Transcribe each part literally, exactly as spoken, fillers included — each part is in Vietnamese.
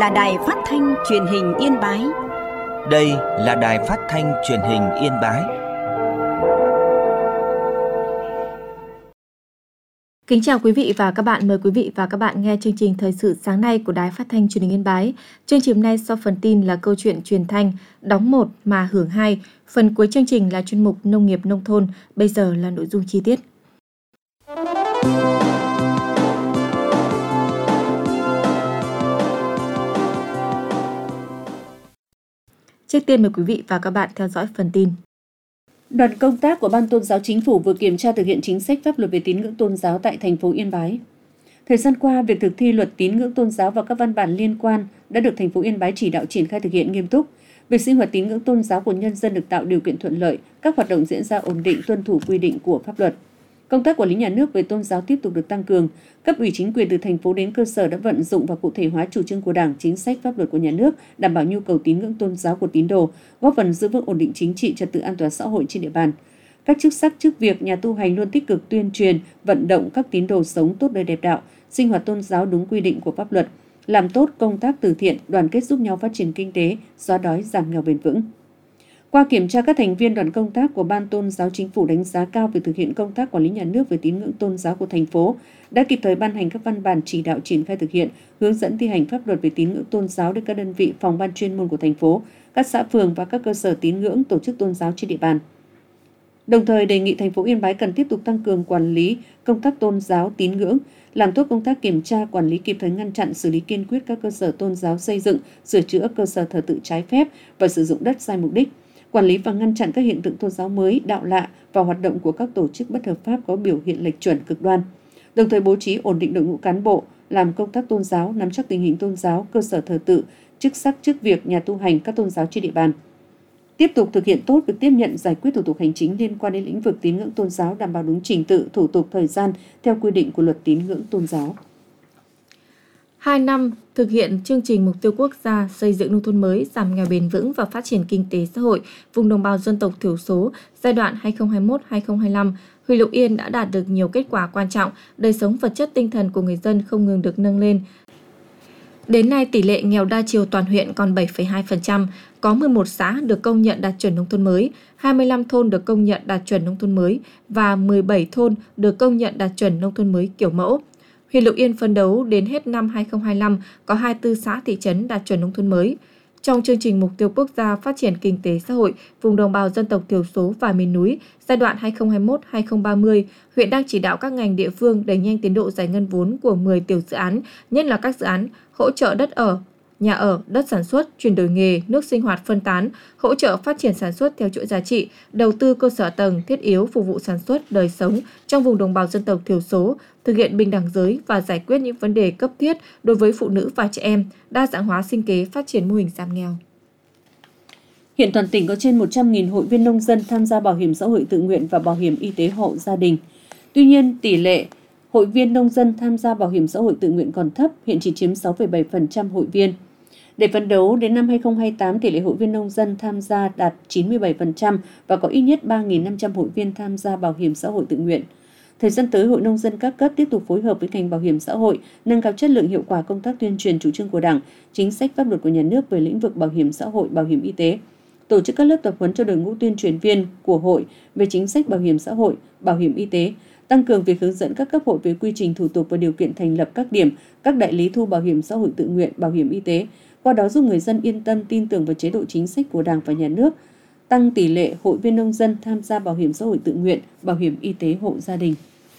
là Đài Phát thanh Truyền hình Yên Bái. Đây là Đài Phát thanh Truyền hình Yên Bái. Kính chào quý vị và các bạn, mời quý vị và các bạn nghe chương trình Thời sự sáng nay của Đài Phát thanh Truyền hình Yên Bái. Chương trình hôm nay sau phần tin là câu chuyện truyền thanh, đóng một mà hưởng hai. Phần cuối chương trình là chuyên mục Nông nghiệp nông thôn, bây giờ là nội dung chi tiết. Trước tiên mời quý vị và các bạn theo dõi phần tin. Đoàn công tác của Ban Tôn giáo Chính phủ vừa kiểm tra thực hiện chính sách pháp luật về tín ngưỡng tôn giáo tại thành phố Yên Bái. Thời gian qua, việc thực thi luật tín ngưỡng tôn giáo và các văn bản liên quan đã được thành phố Yên Bái chỉ đạo triển khai thực hiện nghiêm túc. Việc sinh hoạt tín ngưỡng tôn giáo của nhân dân được tạo điều kiện thuận lợi, các hoạt động diễn ra ổn định, tuân thủ quy định của pháp luật. Công tác quản lý nhà nước về tôn giáo tiếp tục được tăng cường. Cấp ủy chính quyền từ thành phố đến cơ sở đã vận dụng và cụ thể hóa chủ trương của Đảng, chính sách pháp luật của nhà nước, đảm bảo nhu cầu tín ngưỡng tôn giáo của tín đồ, góp phần giữ vững ổn định chính trị, trật tự an toàn xã hội trên địa bàn. Các chức sắc chức việc, nhà tu hành luôn tích cực tuyên truyền, vận động các tín đồ sống tốt đời đẹp đạo, sinh hoạt tôn giáo đúng quy định của pháp luật, làm tốt công tác từ thiện, đoàn kết giúp nhau phát triển kinh tế, xóa đói giảm nghèo bền vững. Qua kiểm tra, các thành viên đoàn công tác của Ban Tôn giáo Chính phủ đánh giá cao việc thực hiện công tác quản lý nhà nước về tín ngưỡng tôn giáo của thành phố, đã kịp thời ban hành các văn bản chỉ đạo triển khai thực hiện, hướng dẫn thi hành pháp luật về tín ngưỡng tôn giáo đến các đơn vị phòng ban chuyên môn của thành phố, các xã phường và các cơ sở tín ngưỡng tổ chức tôn giáo trên địa bàn. Đồng thời đề nghị thành phố Yên Bái cần tiếp tục tăng cường quản lý công tác tôn giáo tín ngưỡng, làm tốt công tác kiểm tra, quản lý kịp thời ngăn chặn, xử lý kiên quyết các cơ sở tôn giáo xây dựng, sửa chữa cơ sở thờ tự trái phép và sử dụng đất sai mục đích, quản lý và ngăn chặn các hiện tượng tôn giáo mới, đạo lạ và hoạt động của các tổ chức bất hợp pháp có biểu hiện lệch chuẩn cực đoan. Đồng thời bố trí ổn định đội ngũ cán bộ làm công tác tôn giáo, nắm chắc tình hình tôn giáo, cơ sở thờ tự, chức sắc chức việc, nhà tu hành các tôn giáo trên địa bàn. Tiếp tục thực hiện tốt việc tiếp nhận, giải quyết thủ tục hành chính liên quan đến lĩnh vực tín ngưỡng tôn giáo, đảm bảo đúng trình tự, thủ tục, thời gian theo quy định của luật tín ngưỡng tôn giáo. Hai năm thực hiện chương trình mục tiêu quốc gia xây dựng nông thôn mới, giảm nghèo bền vững và phát triển kinh tế xã hội vùng đồng bào dân tộc thiểu số giai đoạn hai nghìn không trăm hai mươi mốt đến hai nghìn không trăm hai mươi lăm, huyện Lục Yên đã đạt được nhiều kết quả quan trọng, đời sống vật chất tinh thần của người dân không ngừng được nâng lên. Đến nay, tỷ lệ nghèo đa chiều toàn huyện còn bảy phẩy hai phần trăm, có mười một xã được công nhận đạt chuẩn nông thôn mới, hai mươi lăm thôn được công nhận đạt chuẩn nông thôn mới và mười bảy thôn được công nhận đạt chuẩn nông thôn mới kiểu mẫu. Huyện Lục Yên phấn đấu đến hết năm hai nghìn không trăm hai mươi lăm có hai mươi tư xã thị trấn đạt chuẩn nông thôn mới. Trong chương trình mục tiêu quốc gia phát triển kinh tế xã hội vùng đồng bào dân tộc thiểu số và miền núi giai đoạn hai nghìn không trăm hai mươi mốt đến hai nghìn không trăm ba mươi, huyện đang chỉ đạo các ngành địa phương đẩy nhanh tiến độ giải ngân vốn của mười tiểu dự án, nhất là các dự án hỗ trợ đất ở, nhà ở, đất sản xuất, chuyển đổi nghề, nước sinh hoạt phân tán, hỗ trợ phát triển sản xuất theo chuỗi giá trị, đầu tư cơ sở tầng thiết yếu phục vụ sản xuất, đời sống trong vùng đồng bào dân tộc thiểu số, thực hiện bình đẳng giới và giải quyết những vấn đề cấp thiết đối với phụ nữ và trẻ em, đa dạng hóa sinh kế, phát triển mô hình giảm nghèo. Hiện toàn tỉnh có trên một trăm nghìn hội viên nông dân tham gia bảo hiểm xã hội tự nguyện và bảo hiểm y tế hộ gia đình. Tuy nhiên, tỷ lệ hội viên nông dân tham gia bảo hiểm xã hội tự nguyện còn thấp, hiện chỉ chiếm sáu phẩy bảy phần trăm hội viên. Để phấn đấu đến năm hai nghìn không trăm hai mươi tám, tỷ lệ hội viên nông dân tham gia đạt chín mươi bảy phần trăm và có ít nhất ba nghìn năm trăm hội viên tham gia bảo hiểm xã hội tự nguyện. Thời gian tới, Hội Nông dân các cấp tiếp tục phối hợp với ngành bảo hiểm xã hội, nâng cao chất lượng hiệu quả công tác tuyên truyền chủ trương của Đảng, chính sách pháp luật của nhà nước về lĩnh vực bảo hiểm xã hội, bảo hiểm y tế, tổ chức các lớp tập huấn cho đội ngũ tuyên truyền viên của hội về chính sách bảo hiểm xã hội, bảo hiểm y tế, tăng cường việc hướng dẫn các cấp hội về quy trình thủ tục và điều kiện thành lập các điểm, các đại lý thu bảo hiểm xã hội tự nguyện, bảo hiểm y tế, qua đó giúp người dân yên tâm tin tưởng vào chế độ chính sách của Đảng và nhà nước, tăng tỷ lệ hội viên nông dân tham gia bảo hiểm xã hội tự nguyện, bảo hiểm y tế hộ gia đình.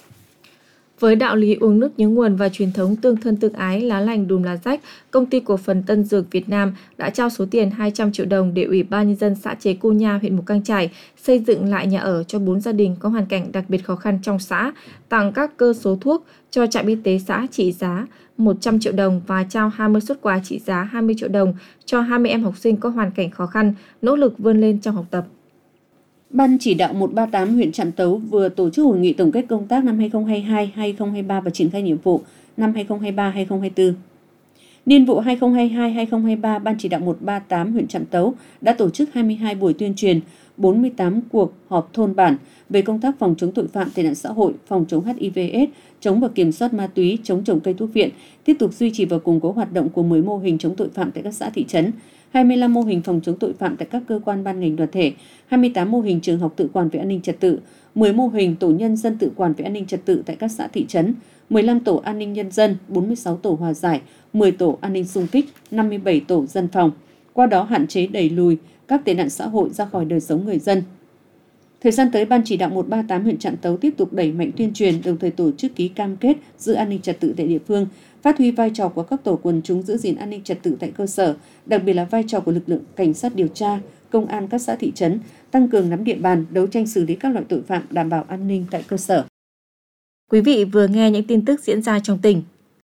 Với đạo lý uống nước nhớ nguồn và truyền thống tương thân tương ái, lá lành đùm lá rách, Công ty Cổ phần Tân Dược Việt Nam đã trao số tiền hai trăm triệu đồng để Ủy ban Nhân dân xã Chế Cô Nha, huyện Mù Cang Chải xây dựng lại nhà ở cho bốn gia đình có hoàn cảnh đặc biệt khó khăn trong xã, tặng các cơ số thuốc cho trạm y tế xã trị giá một trăm triệu đồng và trao hai mươi suất quà trị giá hai mươi triệu đồng cho hai mươi em học sinh có hoàn cảnh khó khăn, nỗ lực vươn lên trong học tập. Ban chỉ đạo một ba tám huyện Trạm Tấu vừa tổ chức hội nghị tổng kết công tác năm hai nghìn không trăm hai mươi hai đến hai nghìn không trăm hai mươi ba và triển khai nhiệm vụ năm hai nghìn không trăm hai mươi ba đến hai nghìn không trăm hai mươi tư. Niên vụ hai nghìn không trăm hai mươi hai đến hai nghìn không trăm hai mươi ba, Ban chỉ đạo một ba tám huyện Trạm Tấu đã tổ chức hai mươi hai buổi tuyên truyền, bốn mươi tám cuộc họp thôn bản về công tác phòng chống tội phạm, tệ nạn xã hội, phòng chống hát i vê AIDS, chống và kiểm soát ma túy, chống trồng cây thuốc viện, tiếp tục duy trì và củng cố hoạt động của mười mô hình chống tội phạm tại các xã thị trấn, hai mươi lăm mô hình phòng chống tội phạm tại các cơ quan ban ngành đoàn thể, hai mươi tám mô hình trường học tự quản về an ninh trật tự, mười mô hình tổ nhân dân tự quản về an ninh trật tự tại các xã thị trấn, mười lăm tổ an ninh nhân dân, bốn mươi sáu tổ hòa giải, mười tổ an ninh xung kích, năm mươi bảy tổ dân phòng. Qua đó hạn chế đẩy lùi các tệ nạn xã hội ra khỏi đời sống người dân. Thời gian tới, Ban chỉ đạo một ba tám huyện Trạm Tấu tiếp tục đẩy mạnh tuyên truyền, đồng thời tổ chức ký cam kết giữ an ninh trật tự tại địa phương, phát huy vai trò của các tổ quần chúng giữ gìn an ninh trật tự tại cơ sở, đặc biệt là vai trò của lực lượng cảnh sát điều tra, công an các xã thị trấn, tăng cường nắm địa bàn, đấu tranh xử lý các loại tội phạm, đảm bảo an ninh tại cơ sở. Quý vị vừa nghe những tin tức diễn ra trong tỉnh.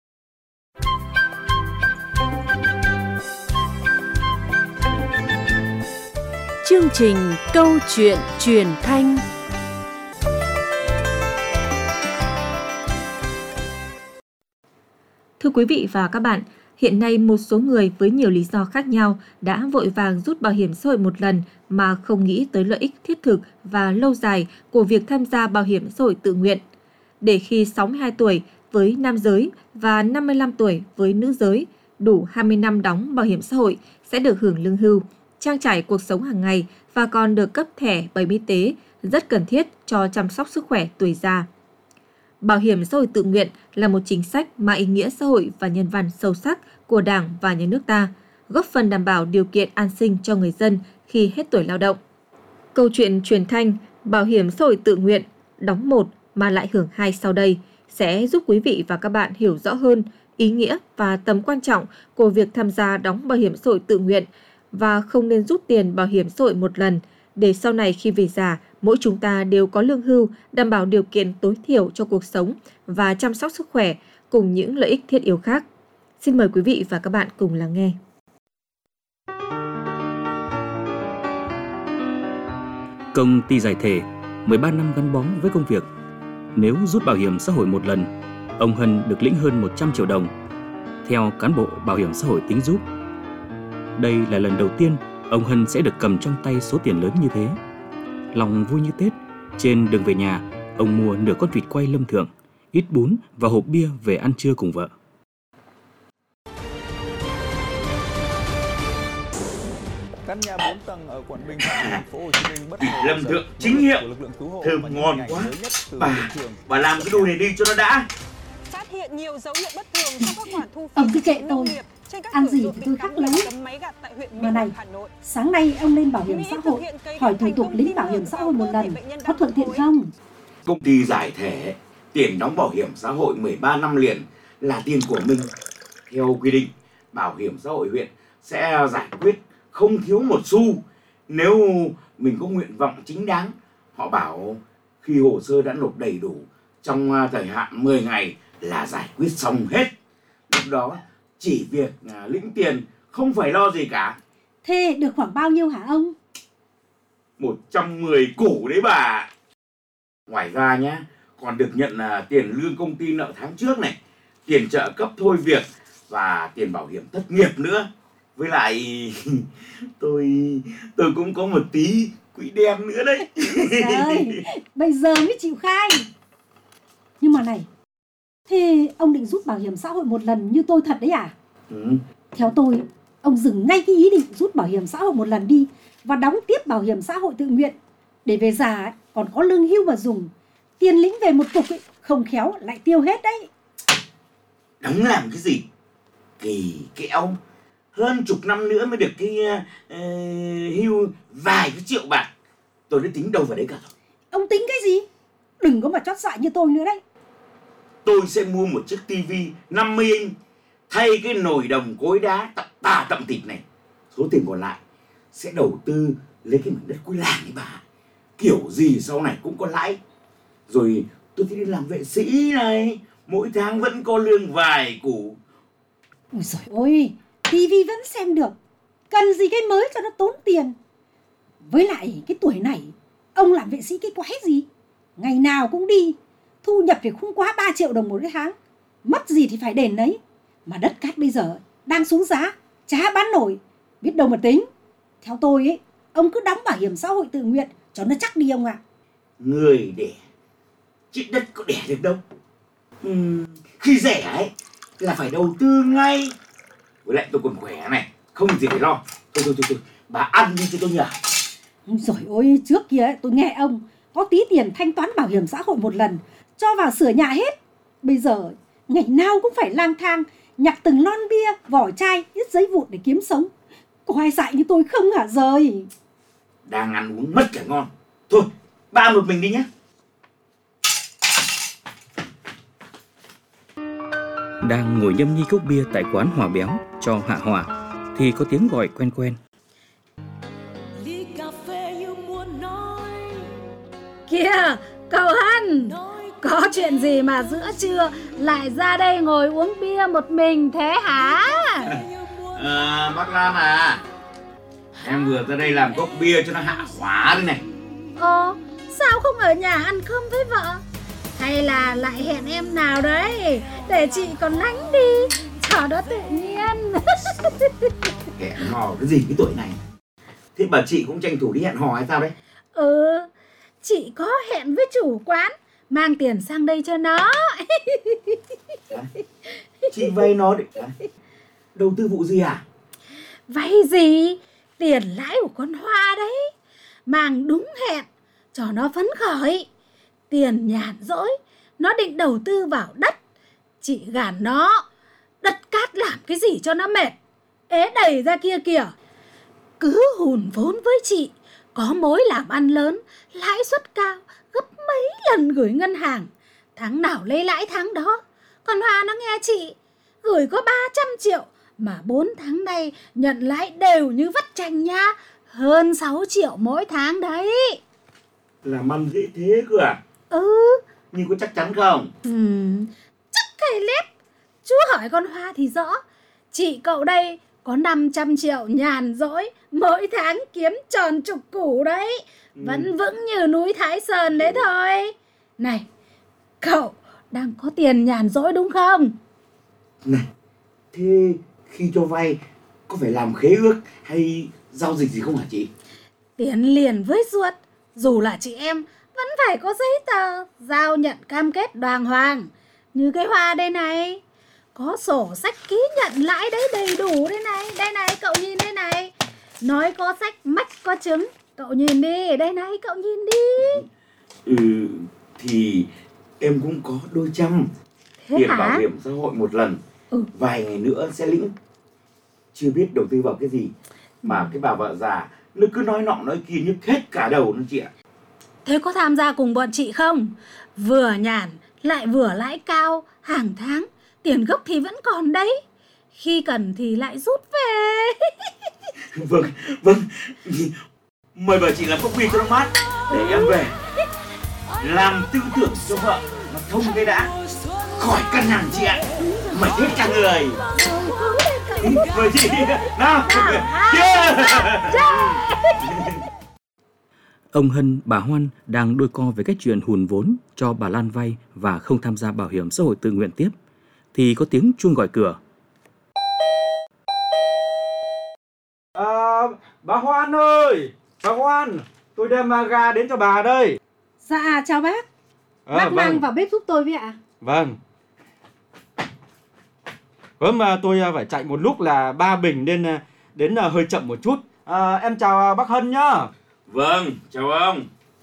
Chương trình Câu chuyện truyền thanh. Thưa quý vị và các bạn, hiện nay một số người với nhiều lý do khác nhau đã vội vàng rút bảo hiểm xã hội một lần mà không nghĩ tới lợi ích thiết thực và lâu dài của việc tham gia bảo hiểm xã hội tự nguyện. Để khi sáu mươi hai tuổi với nam giới và năm mươi lăm tuổi với nữ giới đủ hai mươi năm đóng bảo hiểm xã hội sẽ được hưởng lương hưu, trang trải cuộc sống hàng ngày và còn được cấp thẻ bảo hiểm y tế rất cần thiết cho chăm sóc sức khỏe tuổi già. Bảo hiểm xã hội tự nguyện là một chính sách mang ý nghĩa xã hội và nhân văn sâu sắc của Đảng và Nhà nước ta, góp phần đảm bảo điều kiện an sinh cho người dân khi hết tuổi lao động. Câu chuyện truyền thanh Bảo hiểm xã hội tự nguyện đóng một mà lại hưởng hai sau đây sẽ giúp quý vị và các bạn hiểu rõ hơn ý nghĩa và tầm quan trọng của việc tham gia đóng bảo hiểm xã hội tự nguyện và không nên rút tiền bảo hiểm xã hội một lần để sau này khi về già, mỗi chúng ta đều có lương hưu, đảm bảo điều kiện tối thiểu cho cuộc sống và chăm sóc sức khỏe cùng những lợi ích thiết yếu khác. Xin mời quý vị và các bạn cùng lắng nghe. Công ty giải thể, mười ba năm gắn bó với công việc. Nếu rút bảo hiểm xã hội một lần, ông Hân được lĩnh hơn một trăm triệu đồng. Theo cán bộ bảo hiểm xã hội tính giúp, đây là lần đầu tiên ông Hân sẽ được cầm trong tay số tiền lớn như thế. Lòng vui như Tết, trên đường về nhà, ông mua nửa con vịt quay Lâm Thượng, ít bún và hộp bia về ăn trưa cùng vợ. Căn nhà bốn tầng ở quận Bình Thạnh, thành phố Hồ Chí Minh bất ngờ Lâm Thượng chính hiệu, thơm ngon quá. Bà, bà làm cái đùi này đi cho nó đã. Phát hiện nhiều dấu hiệu bất thường trong các khoản thu phí. Ông cứ kệ tôi, ăn gì thì tôi khắc lấy. Mà này, sáng nay ông lên bảo hiểm xã hội, hỏi thủ tục lĩnh bảo hiểm xã hội một lần, có thuận tiện không? Công ty giải thể, tiền đóng bảo hiểm xã hội mười ba năm liền là tiền của mình. Theo quy định, bảo hiểm xã hội huyện sẽ giải quyết không thiếu một xu nếu mình có nguyện vọng chính đáng. Họ bảo khi hồ sơ đã nộp đầy đủ trong thời hạn mười ngày là giải quyết xong hết. Lúc đó chỉ việc lĩnh tiền, không phải lo gì cả. Thế được khoảng bao nhiêu hả ông? một trăm mười củ đấy bà. Ngoài ra nhá, còn được nhận tiền lương công ty nợ tháng trước này, tiền trợ cấp thôi việc và tiền bảo hiểm thất nghiệp nữa. Với lại tôi tôi cũng có một tí quỹ đen nữa đấy. Trời, bây giờ mới chịu khai. Nhưng mà này, thế ông định rút bảo hiểm xã hội một lần như tôi thật đấy à? Ừ. Theo tôi, ông dừng ngay cái ý định rút bảo hiểm xã hội một lần đi và đóng tiếp bảo hiểm xã hội tự nguyện. Để về già còn có lương hưu mà dùng. Tiền lĩnh về một cục ấy, không khéo lại tiêu hết đấy. Đóng làm cái gì? Kỳ kẽo. Hơn chục năm nữa mới được cái uh, hưu vài cái triệu bạc. Tôi đã tính đâu vào đấy cả rồi. Ông tính cái gì? Đừng có mà chót dại như tôi nữa đấy. Tôi sẽ mua một chiếc tivi năm mươi inch thay cái nồi đồng cối đá tận tà tận thịt này. Số tiền còn lại sẽ đầu tư lấy cái mảnh đất cuối làng ấy bà. Kiểu gì sau này cũng có lãi. Rồi tôi sẽ đi làm vệ sĩ này, mỗi tháng vẫn có lương vài củ. Ôi giời ơi, tivi vẫn xem được, cần gì cái mới cho nó tốn tiền. Với lại cái tuổi này, ông làm vệ sĩ cái quái gì? Ngày nào cũng đi, thu nhập thì không quá ba triệu đồng một tháng. Mất gì thì phải đền đấy. Mà đất cát bây giờ đang xuống giá, chả bán nổi, biết đâu mà tính. Theo tôi ấy, Ông cứ đóng bảo hiểm xã hội tự nguyện cho nó chắc đi ông ạ. Người đẻ chứ đất có đẻ được đâu. Uhm, khi rẻ ấy là phải đầu tư ngay. Với lại tôi còn khỏe này, không gì phải lo. Thôi thôi thôi, thôi. Bà ăn đi cho tôi nhờ. Rồi ôi, trước kia tôi nghe ông có tí tiền thanh toán bảo hiểm xã hội một lần, cho vào sửa nhà hết. Bây giờ ngày nào cũng phải lang thang nhặt từng lon bia, vỏ chai, ít giấy vụn để kiếm sống. Có ai dạy như tôi không hả Rời? Đang ăn uống mất cả ngon. Thôi, bà ăn một mình đi nhé. Đang ngồi nhâm nhi cốc bia tại quán Hòa Béo cho hạ hỏa thì có tiếng gọi quen quen. Kìa, cậu Hân, có chuyện gì mà giữa trưa lại ra đây ngồi uống bia một mình thế hả? À, bác Lan à, em vừa ra đây làm cốc bia cho nó hạ hỏa đây này. Ồ, sao không ở nhà ăn cơm với vợ? Hay là lại hẹn em nào đấy để chị còn lánh đi, cho đó tự nhiên. Hẹn hò cái gì cái tuổi này? Thế bà chị cũng tranh thủ đi hẹn hò hay sao đấy? Ừ, chị có hẹn với chủ quán mang tiền sang đây cho nó. Chị vay nó để đầu tư vụ gì à? Vay gì? Tiền lãi của con Hoa đấy. Mang đúng hẹn cho nó phấn khởi. Tiền nhàn rỗi nó định đầu tư vào đất. Chị gàn nó. Đất cát làm cái gì cho nó mệt, ế đầy ra kia kìa. Cứ hùn vốn với chị, có mối làm ăn lớn, lãi suất cao, gấp mấy lần gửi ngân hàng. Tháng nào lấy lãi tháng đó. Còn Hoa nó nghe chị, gửi có ba trăm triệu mà bốn tháng nay nhận lãi đều như vắt chanh nha. Hơn sáu triệu mỗi tháng đấy. Làm ăn dễ thế cơ à? Ừ. Nhưng có chắc chắn không? Ừ, chắc hay lép. Chú hỏi con Hoa thì rõ. Chị cậu đây có năm trăm triệu nhàn rỗi, mỗi tháng kiếm tròn chục củ đấy. Ừ. Vẫn vững như núi Thái Sơn đấy thôi. Này, cậu đang có tiền nhàn rỗi đúng không? Này, thế khi cho vay có phải làm khế ước hay giao dịch gì không hả chị? Tiền liền với ruột, dù là chị em vẫn phải có giấy tờ, giao nhận cam kết đàng hoàng. Như cái Hoa đây này, có sổ sách ký nhận lãi đấy đầy đủ đây này. Đây này, cậu nhìn đây này. Nói có sách, mách có chứng. Cậu nhìn đi, đây này, cậu nhìn đi. Ừ, thì em cũng có đôi trăm. Thế Tiền hả? bảo hiểm xã hội một lần. Ừ. Vài ngày nữa sẽ lĩnh. Chưa biết đầu tư vào cái gì mà ừ. cái bà vợ già nó cứ nói nọ nói kia nhức hết cả đầu nó chị ạ. Thế có tham gia cùng bọn chị không? Vừa nhàn lại vừa lãi cao, hàng tháng tiền gốc thì vẫn còn đấy. Khi cần thì lại rút về. Vâng, vâng. Mời bà chị làm cốc bia cho nó mát để em về làm tư tưởng cho vợ nó thông cái đã. Khỏi căn hàng chị ạ, mệt hết cả người. Mời chị nào. Ông Hân, bà Hoan đang đôi co về cái chuyện hùn vốn cho bà Lan vay và không tham gia bảo hiểm xã hội tự nguyện tiếp thì có tiếng chuông gọi cửa. À, bà Hoan ơi, bà Hoan, tôi đem gà đến cho bà đây. Dạ, chào bác. À, bác vâng. Mang vào bếp giúp tôi với ạ. Vâng. Vâng, mà tôi phải chạy một lúc là ba bình nên đến hơi chậm một chút. À, em chào bác Hân nhá. Vâng, chào ông.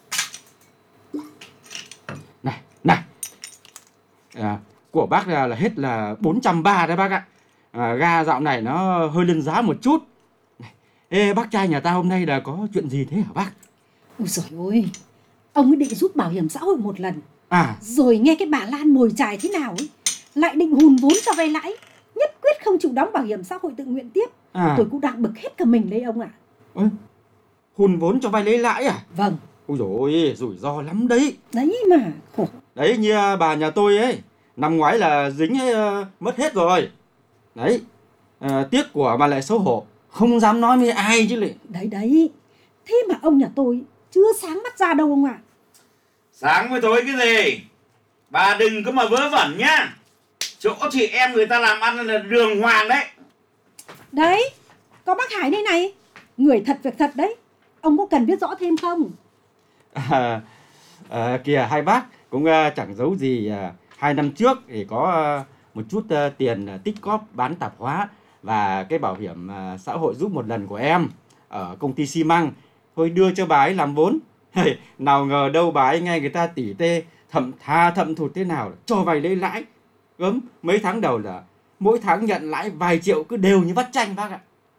Này, này. À, của bác là, là hết là bốn trăm ba mươi đấy bác ạ. À, ga dạo này nó hơi lên giá một chút. Này, ê, bác trai nhà ta hôm nay là có chuyện gì thế hả bác? Ôi giời ơi, ông ấy định rút bảo hiểm xã hội một lần. À. Rồi nghe cái bà Lan mồi chài thế nào ấy, lại định hùn vốn cho vay lãi, nhất quyết không chịu đóng bảo hiểm xã hội tự nguyện tiếp. À. Tôi cũng đang bực hết cả mình đấy ông ạ. À. Hùn vốn cho vay lấy lãi à? Vâng. Ôi dồi ôi, rủi ro lắm đấy. Đấy mà, khổ. Đấy, như bà nhà tôi ấy, năm ngoái là dính ấy, uh, mất hết rồi. Đấy, uh, tiếc của mà lại xấu hổ, không dám nói với ai chứ lại. Đấy đấy, thế mà ông nhà tôi chưa sáng mắt ra đâu ông ạ. À. Sáng với tối cái gì? Bà đừng có mà vớ vẩn nhá. Chỗ chị em người ta làm ăn là đường hoàng đấy. Đấy, có bác Hải đây này, người thật việc thật đấy. Ông có cần biết rõ thêm không? À, à, kìa hai bác cũng à, chẳng giấu gì, à, hai năm trước thì có à, một chút à, tiền à, tích cóp bán tạp hóa và cái bảo hiểm à, xã hội giúp một lần của em ở công ty xi măng, thôi đưa cho bà ấy làm vốn. Nào ngờ đâu bà ấy nghe người ta tỉ tê thậm tha thậm thụt thế nào cho vay lấy lãi, gớm mấy tháng đầu là mỗi tháng nhận lãi vài triệu cứ đều như vắt chanh bác ạ.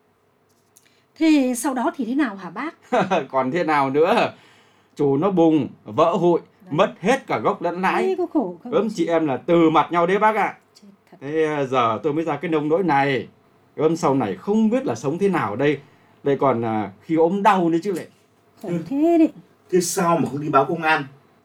Thế sau đó thì thế nào hả bác? Còn thế nào nữa, chủ nó bùng vỡ hụi, mất hết cả gốc lẫn lãi. Ê, có khổ không? Gớm chị em là từ mặt nhau đấy bác ạ. Chết thật. Thế giờ tôi mới ra cái nông nỗi này. Gớm sau này không biết là sống thế nào đây. Vậy còn à, khi ốm đau nữa chứ lại. Khổ thế đấy. Thế sao mà không đi báo công an?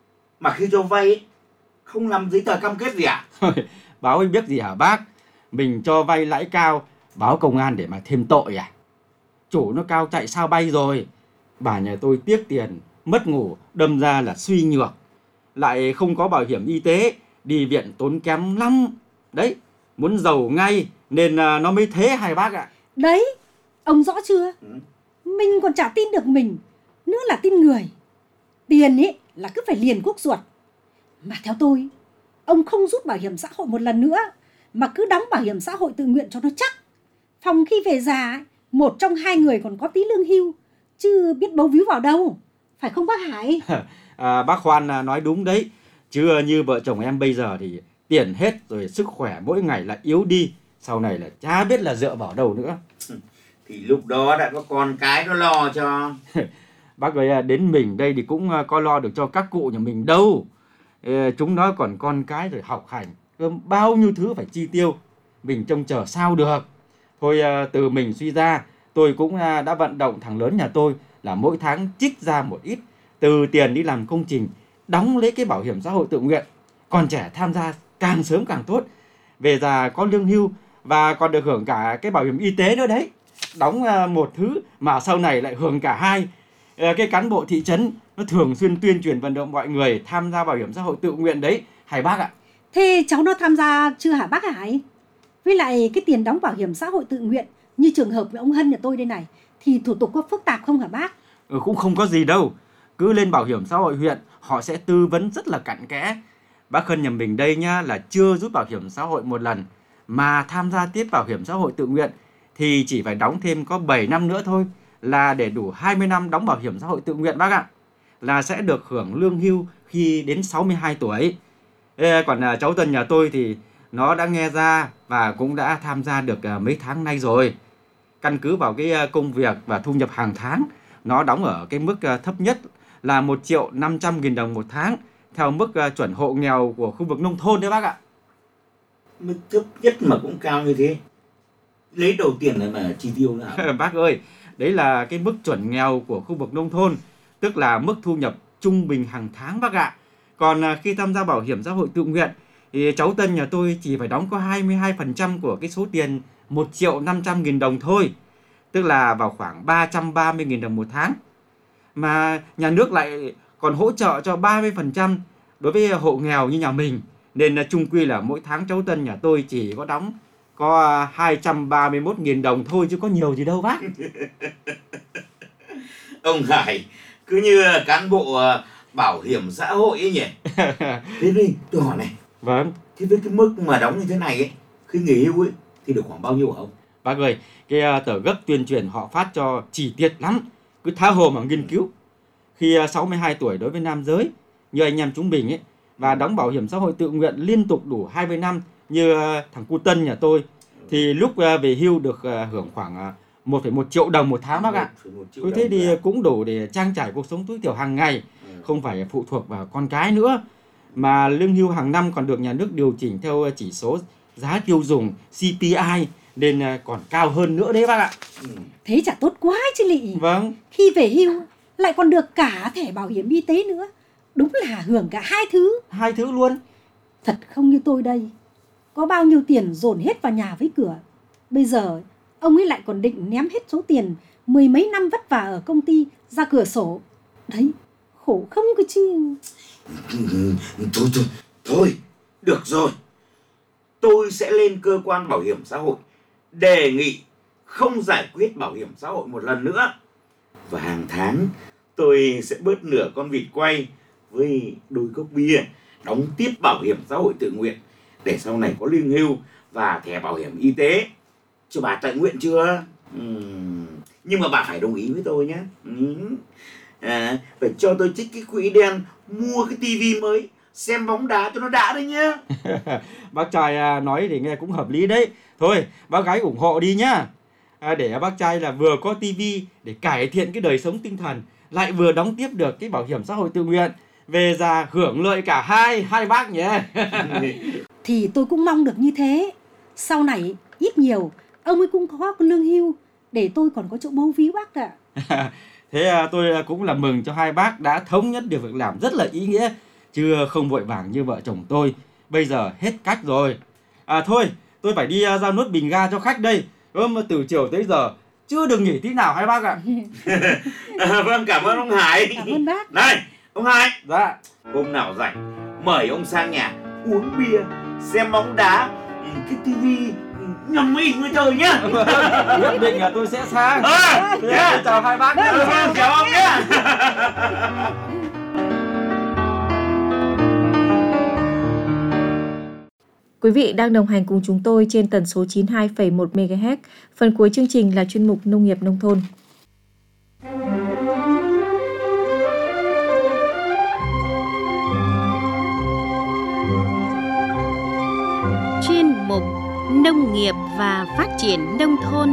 Mà khi cho vay ấy, không làm giấy tờ cam kết gì à? Báo ấy biết gì hả bác? Mình cho vay lãi cao, báo công an để mà thêm tội à? Chủ nó cao chạy sao bay rồi. Bà nhà tôi tiếc tiền, mất ngủ, đâm ra là suy nhược. Lại không có bảo hiểm y tế, đi viện tốn kém lắm. Đấy, muốn giàu ngay nên nó mới thế hai bác ạ. Đấy, ông rõ chưa? Ừ. Mình còn chả tin được mình, nữa là tin người. Tiền ấy là cứ phải liền quốc ruột. Mà theo tôi, ông không rút bảo hiểm xã hội một lần nữa, mà cứ đóng bảo hiểm xã hội tự nguyện cho nó chắc. Phòng khi về già, một trong hai người còn có tí lương hưu, chứ biết bấu víu vào đâu. Phải không bác Hải? À, bác Khoan nói đúng đấy. Chứ như vợ chồng em bây giờ thì tiền hết rồi, sức khỏe mỗi ngày là yếu đi. Sau này là chả biết là dựa vào đâu nữa. Thì lúc đó đã có con cái nó lo cho. Bác ơi, đến mình đây thì cũng có lo được cho các cụ nhà mình đâu. Chúng nó còn con cái rồi học hành, bao nhiêu thứ phải chi tiêu, mình trông chờ sao được. Thôi từ mình suy ra, tôi cũng đã vận động thằng lớn nhà tôi là mỗi tháng trích ra một ít từ tiền đi làm công trình, đóng lấy cái bảo hiểm xã hội tự nguyện. Còn trẻ tham gia càng sớm càng tốt, về già có lương hưu và còn được hưởng cả cái bảo hiểm y tế nữa đấy. Đóng một thứ mà sau này lại hưởng cả hai. Cái cán bộ thị trấn nó thường xuyên tuyên truyền vận động mọi người tham gia bảo hiểm xã hội tự nguyện đấy hai bác ạ. Thế cháu nó tham gia chưa hả bác Hải? Với lại cái tiền đóng bảo hiểm xã hội tự nguyện như trường hợp với ông Hân nhà tôi đây này thì thủ tục có phức tạp không hả bác? Ừ, cũng không có gì đâu. Cứ lên bảo hiểm xã hội huyện họ sẽ tư vấn rất là cặn kẽ. Bác Hân nhà mình đây nhá là chưa rút bảo hiểm xã hội một lần mà tham gia tiếp bảo hiểm xã hội tự nguyện thì chỉ phải đóng thêm có bảy năm nữa thôi, là để đủ hai mươi năm đóng bảo hiểm xã hội tự nguyện bác ạ. Là sẽ được hưởng lương hưu khi đến sáu mươi hai tuổi. Ê, còn à, cháu Tân nhà tôi thì nó đã nghe ra và cũng đã tham gia được à, mấy tháng nay rồi. Căn cứ vào cái à, công việc và thu nhập hàng tháng, nó đóng ở cái mức à, thấp nhất là một triệu năm trăm nghìn đồng một tháng, theo mức à, chuẩn hộ nghèo của khu vực nông thôn đấy bác ạ. Mức thấp nhất mà cũng cao như thế, lấy đầu tiền này mà chi tiêu nào? Bác ơi, đấy là cái mức chuẩn nghèo của khu vực nông thôn, tức là mức thu nhập trung bình hàng tháng bác ạ. Còn khi tham gia bảo hiểm xã hội tự nguyện thì cháu Tân nhà tôi chỉ phải đóng có hai mươi hai phần trăm của cái số tiền một triệu năm trăm nghìn đồng thôi, tức là vào khoảng ba trăm ba mươi nghìn đồng một tháng. Mà nhà nước lại còn hỗ trợ cho ba mươi phần trăm đối với hộ nghèo như nhà mình, nên chung quy là mỗi tháng cháu Tân nhà tôi chỉ có đóng có hai trăm ba mươi mốt nghìn đồng thôi chứ có nhiều gì đâu bác. Ông Hải cứ như cán bộ bảo hiểm xã hội ấy nhỉ. Thế đi, tôi hỏi này. Vâng. Thế với cái mức mà đóng như thế này ấy, khi nghỉ hưu ấy thì được khoảng bao nhiêu hả ông? Bác ơi, cái tờ gấp tuyên truyền họ phát cho chi tiết lắm, cứ tha hồ mà nghiên cứu. Khi sáu mươi hai tuổi đối với nam giới như anh em chúng mình ấy, và đóng bảo hiểm xã hội tự nguyện liên tục đủ hai mươi năm như thằng cu Tân nhà tôi, thì lúc về hưu được hưởng khoảng một phẩy một triệu đồng một tháng bác ạ. Cứ thế thì cũng đủ để trang trải cuộc sống tối thiểu hàng ngày, không phải phụ thuộc vào con cái nữa. Mà lương hưu hàng năm còn được nhà nước điều chỉnh theo chỉ số giá tiêu dùng xê pê i nên còn cao hơn nữa đấy bác ạ. Thế chả tốt quá chứ lị. Vâng. Khi về hưu lại còn được cả thẻ bảo hiểm y tế nữa, đúng là hưởng cả hai thứ. Hai thứ luôn. Thật không như tôi đây, có bao nhiêu tiền dồn hết vào nhà với cửa. Bây giờ ông ấy lại còn định ném hết số tiền mười mấy năm vất vả ở công ty ra cửa sổ. Đấy, khổ không cơ chứ. Thôi thôi, thôi, được rồi. Tôi sẽ lên cơ quan bảo hiểm xã hội đề nghị không giải quyết bảo hiểm xã hội một lần nữa. Và hàng tháng tôi sẽ bớt nửa con vịt quay với đôi cốc bia, đóng tiếp bảo hiểm xã hội tự nguyện để sau này có lương hưu và thẻ bảo hiểm y tế. Cho bà tự nguyện chưa? Uhm, nhưng mà bà phải đồng ý với tôi nhé. Uhm. À, phải cho tôi trích cái quỹ đen mua cái tivi mới xem bóng đá cho nó đã đấy nhá. Bác trai nói thì nghe cũng hợp lý đấy. Thôi bác gái ủng hộ đi nhá. À, để bác trai là vừa có tivi để cải thiện cái đời sống tinh thần, lại vừa đóng tiếp được cái bảo hiểm xã hội tự nguyện, về già hưởng lợi cả hai hai bác nhỉ. Thì tôi cũng mong được như thế. Sau này ít nhiều ông ấy cũng có lương hưu để tôi còn có chỗ bấu víu bác ạ. Thế tôi cũng là mừng cho hai bác đã thống nhất được việc làm rất là ý nghĩa, chứ không vội vàng như vợ chồng tôi. Bây giờ hết cách rồi. À thôi, tôi phải đi giao nốt bình ga cho khách đây. Ơm từ chiều tới giờ chưa được nghỉ tí nào hai bác ạ. À, vâng, cảm ơn ông Hải. Cảm ơn bác. Này, ông Hải. Dạ. Hôm nào rảnh mời ông sang nhà uống bia, xem bóng đá, cái tivi nhầm ý với trời nhá. Nhất định là tôi sẽ sang. À, thế yeah. Chào hai bác. Vâng, chào ông nhá. Quý vị đang đồng hành cùng chúng tôi trên tần số chín mươi hai phẩy một mê ga héc. Phần cuối chương trình là chuyên mục Nông nghiệp nông thôn. Chuyên mục Nông nghiệp và Phát triển nông thôn.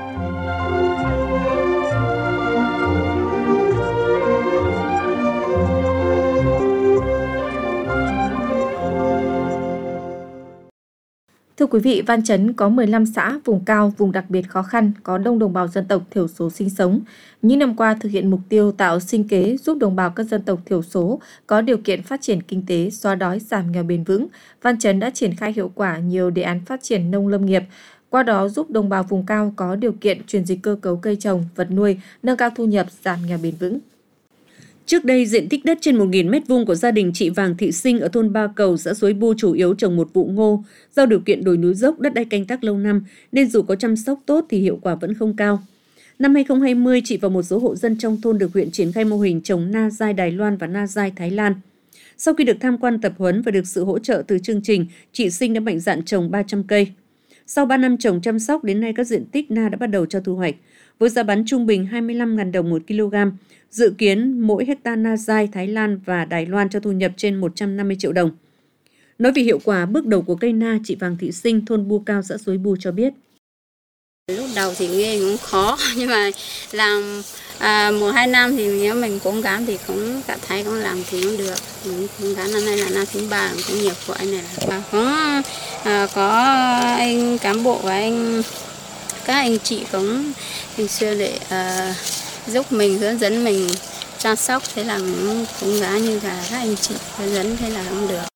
Thưa quý vị, Văn Chấn có mười lăm xã vùng cao, vùng đặc biệt khó khăn, có đông đồng bào dân tộc thiểu số sinh sống. Những năm qua thực hiện mục tiêu tạo sinh kế giúp đồng bào các dân tộc thiểu số có điều kiện phát triển kinh tế, xóa đói, giảm nghèo bền vững, Văn Chấn đã triển khai hiệu quả nhiều đề án phát triển nông lâm nghiệp, qua đó giúp đồng bào vùng cao có điều kiện chuyển dịch cơ cấu cây trồng, vật nuôi, nâng cao thu nhập, giảm nghèo bền vững. Trước đây, diện tích đất trên một nghìn mét vuông của gia đình chị Vàng Thị Sinh ở thôn Ba Cầu, xã Suối Bu chủ yếu trồng một vụ ngô. Do điều kiện đồi núi dốc, đất đai canh tác lâu năm nên dù có chăm sóc tốt thì hiệu quả vẫn không cao. Năm hai không hai không, chị và một số hộ dân trong thôn được huyện triển khai mô hình trồng na dai Đài Loan và na dai Thái Lan. Sau khi được tham quan tập huấn và được sự hỗ trợ từ chương trình, chị Sinh đã mạnh dạn trồng ba trăm cây. Sau ba năm trồng chăm sóc, đến nay các diện tích na đã bắt đầu cho thu hoạch. Với giá bán trung bình hai mươi lăm nghìn đồng một kg, dự kiến mỗi hecta na dai Thái Lan và Đài Loan cho thu nhập trên một trăm năm mươi triệu đồng. Nói về hiệu quả bước đầu của cây na, chị Vàng Thị Sinh, thôn Bu Cao, xã Suối Bu cho biết. Lúc đầu thì nghe cũng khó, nhưng mà làm à, một hai năm thì nếu mình cố gắng thì cũng cảm thấy cũng làm thì cũng được. Mình cố gắng năm nay là năm thứ ba cũng nhiều của anh này là có à, có anh cán bộ và anh các anh chị cũng thường xuyên để à, giúp mình, hướng dẫn mình chăm sóc, thế là cũng cố gắng như là các anh chị hướng dẫn, thế là cũng được.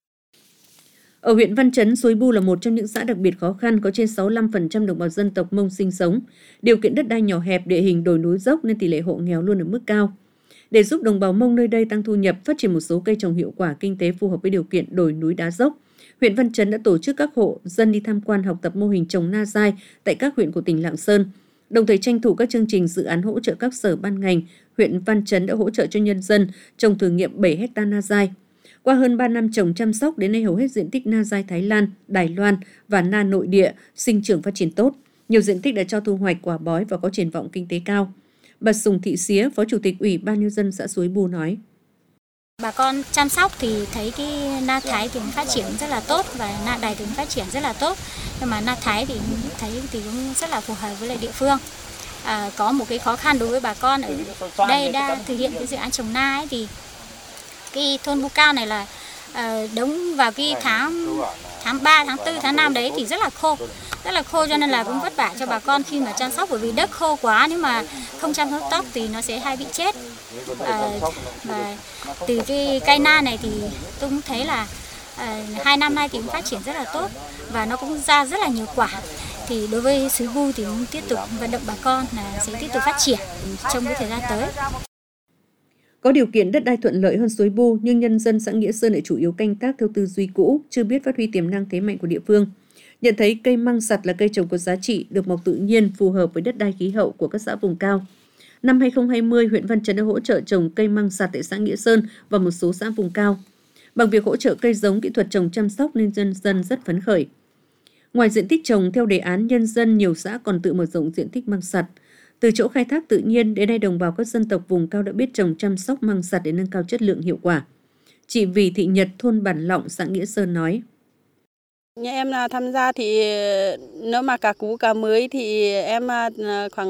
Ở huyện Văn Chấn, Suối Bu là một trong những xã đặc biệt khó khăn, có trên sáu mươi lăm phần trăm đồng bào dân tộc Mông sinh sống. Điều kiện đất đai nhỏ hẹp, địa hình đồi núi dốc nên tỷ lệ hộ nghèo luôn ở mức cao. Để giúp đồng bào Mông nơi đây tăng thu nhập, phát triển một số cây trồng hiệu quả kinh tế phù hợp với điều kiện đồi núi đá dốc, huyện Văn Chấn đã tổ chức các hộ dân đi tham quan học tập mô hình trồng na dai tại các huyện của tỉnh Lạng Sơn. Đồng thời tranh thủ các chương trình dự án hỗ trợ các sở ban ngành, huyện Văn Chấn đã hỗ trợ cho nhân dân trồng thử nghiệm bảy héc ta na dai. Qua hơn ba năm trồng chăm sóc, đến nay hầu hết diện tích na dai Thái Lan, Đài Loan và na nội địa sinh trưởng phát triển tốt. Nhiều diện tích đã cho thu hoạch quả bói và có triển vọng kinh tế cao. Bà Sùng Thị Xía, Phó Chủ tịch Ủy ban Nhân dân xã Suối Bu nói. Bà con chăm sóc thì thấy cái na Thái thì phát triển rất là tốt và na Đài thì phát triển rất là tốt. Nhưng mà na Thái thì thấy thì cũng rất là phù hợp với lại địa phương. À, có một cái khó khăn đối với bà con ở đây đã thực hiện cái dự án trồng na ấy, thì cái thôn Bu Cao này là uh, đúng vào cái tháng tháng ba, tháng tư, tháng năm đấy thì rất là khô. Rất là khô cho nên là cũng vất vả cho bà con khi mà chăm sóc, bởi vì đất khô quá nếu mà không chăm sóc tốt thì nó sẽ hay bị chết. Uh, và từ cái cây na này thì tôi cũng thấy là uh, hai năm nay thì cũng phát triển rất là tốt và nó cũng ra rất là nhiều quả. Thì đối với Suối Bu thì cũng tiếp tục vận động bà con là sẽ tiếp tục phát triển trong cái thời gian tới. Có điều kiện đất đai thuận lợi hơn Suối Bu, nhưng nhân dân xã Nghĩa Sơn lại chủ yếu canh tác theo tư duy cũ, chưa biết phát huy tiềm năng thế mạnh của địa phương. Nhận thấy cây măng sặt là cây trồng có giá trị, được mọc tự nhiên, phù hợp với đất đai khí hậu của các xã vùng cao. Năm hai không hai không, huyện Văn Chấn đã hỗ trợ trồng cây măng sạt tại xã Nghĩa Sơn và một số xã vùng cao. Bằng việc hỗ trợ cây giống, kỹ thuật trồng chăm sóc nên nhân dân rất phấn khởi. Ngoài diện tích trồng theo đề án, nhân dân nhiều xã còn tự mở rộng diện tích măng sạt. Từ chỗ khai thác tự nhiên, đến nay đồng bào các dân tộc vùng cao đã biết trồng chăm sóc măng sạt để nâng cao chất lượng hiệu quả. Chị Vì Thị Nhật, thôn Bản Lọng, xã Nghĩa Sơn nói: Nhà em là tham gia thì nếu mà cả cũ cả mới thì em khoảng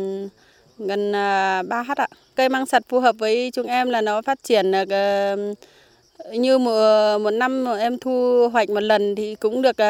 gần ba hectare ạ. Cây măng sạt phù hợp với chúng em là nó phát triển như một, một năm em thu hoạch một lần thì cũng được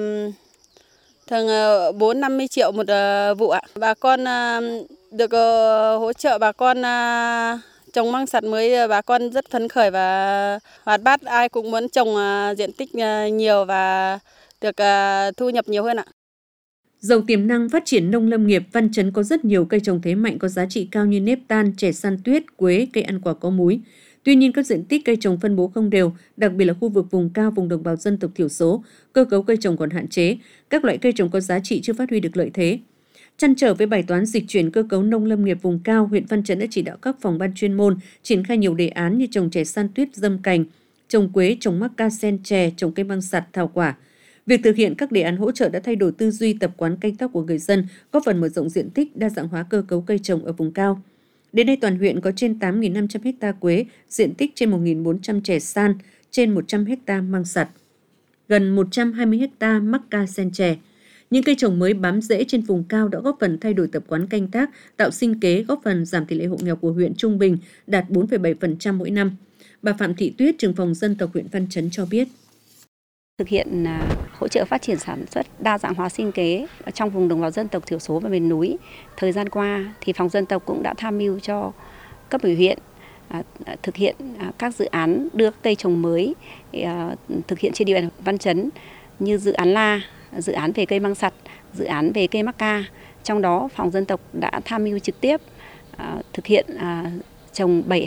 thường bốn năm mươi triệu một vụ ạ. Bà con được hỗ trợ bà con trồng măng sạt mới, bà con rất phấn khởi và hoạt bát, ai cũng muốn trồng diện tích nhiều và được thu nhập nhiều hơn ạ. Giàu tiềm năng phát triển nông lâm nghiệp, Văn Chấn có rất nhiều cây trồng thế mạnh có giá trị cao như nếp tan, chè san tuyết, quế, cây ăn quả có múi. Tuy nhiên, các diện tích cây trồng phân bố không đều, đặc biệt là khu vực vùng cao, vùng đồng bào dân tộc thiểu số, cơ cấu cây trồng còn hạn chế, các loại cây trồng có giá trị chưa phát huy được lợi thế. Trăn trở với bài toán dịch chuyển cơ cấu nông lâm nghiệp vùng cao, huyện Văn Chấn đã chỉ đạo các phòng ban chuyên môn triển khai nhiều đề án như trồng chè san tuyết, dâm cành, trồng quế, trồng mắc ca sen, chè, trồng cây măng sạt, thảo quả. Việc thực hiện các đề án hỗ trợ đã thay đổi tư duy, tập quán canh tác của người dân, góp phần mở rộng diện tích, đa dạng hóa cơ cấu cây trồng ở vùng cao. Đến nay toàn huyện có trên tám nghìn năm trăm ha quế, diện tích trên một nghìn bốn trăm chè san, trên một trăm ha măng sạt, gần một trăm hai mươi ha mắc ca sen chè. Những cây trồng mới bám rễ trên vùng cao đã góp phần thay đổi tập quán canh tác, tạo sinh kế, góp phần giảm tỷ lệ hộ nghèo của huyện trung bình đạt bốn phẩy bảy phần trăm mỗi năm. Bà Phạm Thị Tuyết, trưởng phòng dân tộc huyện Văn Chấn cho biết. Thực hiện hỗ trợ phát triển sản xuất, đa dạng hóa sinh kế trong vùng đồng bào dân tộc thiểu số và miền núi. Thời gian qua thì phòng dân tộc cũng đã tham mưu cho cấp ủy huyện thực hiện các dự án đưa cây trồng mới thực hiện trên địa bàn Văn Chấn như dự án La, dự án về cây măng sạt, dự án về cây mắc ca. Trong đó phòng dân tộc đã tham mưu trực tiếp thực hiện trồng bảy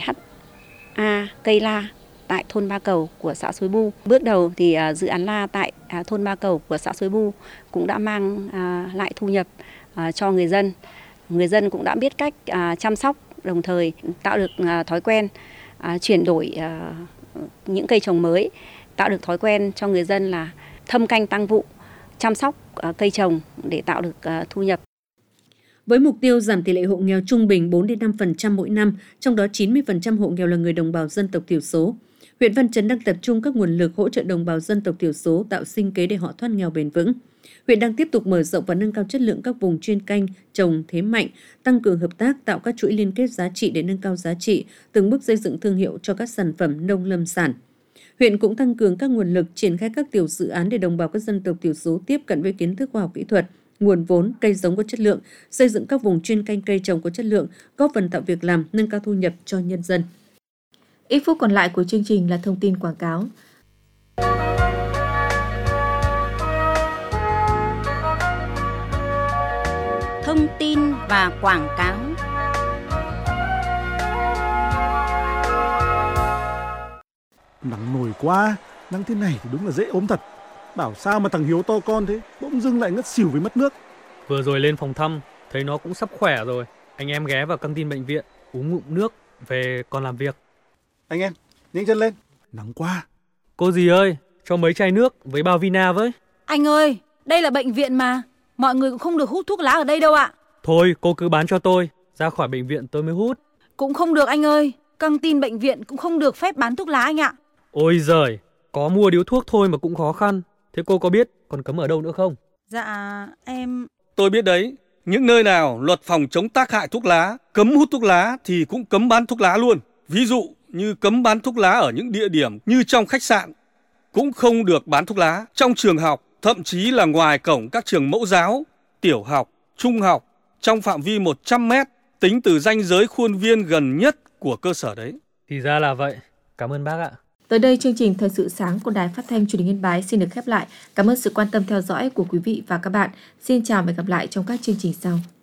ha cây La tại thôn Ba Cầu của xã Suối Bu. Bước đầu thì uh, dự án La tại uh, thôn Ba Cầu của xã Suối Bu cũng đã mang uh, lại thu nhập uh, cho người dân. Người dân cũng đã biết cách uh, chăm sóc, đồng thời tạo được uh, thói quen uh, chuyển đổi uh, những cây trồng mới, tạo được thói quen cho người dân là thâm canh tăng vụ, chăm sóc uh, cây trồng để tạo được uh, thu nhập. Với mục tiêu giảm tỷ lệ hộ nghèo trung bình bốn đến năm phần trăm mỗi năm, trong đó chín mươi phần trăm hộ nghèo là người đồng bào dân tộc thiểu số, huyện Văn Chấn đang tập trung các nguồn lực hỗ trợ đồng bào dân tộc thiểu số tạo sinh kế để họ thoát nghèo bền vững. Huyện đang tiếp tục mở rộng và nâng cao chất lượng các vùng chuyên canh, trồng thế mạnh, tăng cường hợp tác, tạo các chuỗi liên kết giá trị để nâng cao giá trị, từng bước xây dựng thương hiệu cho các sản phẩm nông lâm sản. Huyện cũng tăng cường các nguồn lực triển khai các tiểu dự án để đồng bào các dân tộc thiểu số tiếp cận với kiến thức khoa học kỹ thuật, nguồn vốn, cây giống có chất lượng, xây dựng các vùng chuyên canh cây trồng có chất lượng, góp phần tạo việc làm, nâng cao thu nhập cho nhân dân. Ít phút còn lại của chương trình là thông tin quảng cáo. Thông tin và quảng cáo. Nắng nổi quá, nắng thế này thì đúng là dễ ốm thật. Bảo sao mà thằng Hiếu to con thế, bỗng dưng lại ngất xỉu vì mất nước. Vừa rồi lên phòng thăm, thấy nó cũng sắp khỏe rồi. Anh em ghé vào căng tin bệnh viện, uống ngụm nước, về còn làm việc. Anh em, nhanh chân lên, nắng quá. Cô dì ơi, cho mấy chai nước với bao Vina với. Anh ơi, đây là bệnh viện mà, mọi người cũng không được hút thuốc lá ở đây đâu ạ. Thôi, cô cứ bán cho tôi, ra khỏi bệnh viện tôi mới hút. Cũng không được anh ơi, căng tin bệnh viện cũng không được phép bán thuốc lá anh ạ. Ôi giời, có mua điếu thuốc thôi mà cũng khó khăn. Thế cô có biết còn cấm ở đâu nữa không? Dạ, em... Tôi biết đấy, những nơi nào luật phòng chống tác hại thuốc lá, cấm hút thuốc lá thì cũng cấm bán thuốc lá luôn. Ví dụ như cấm bán thuốc lá ở những địa điểm như trong khách sạn, cũng không được bán thuốc lá trong trường học, thậm chí là ngoài cổng các trường mẫu giáo, tiểu học, trung học, trong phạm vi một trăm mét, tính từ ranh giới khuôn viên gần nhất của cơ sở đấy. Thì ra là vậy, cảm ơn bác ạ. Tới đây chương trình Thời sự sáng của Đài Phát thanh Truyền hình Yên Bái xin được khép lại. Cảm ơn sự quan tâm theo dõi của quý vị và các bạn. Xin chào và hẹn gặp lại trong các chương trình sau.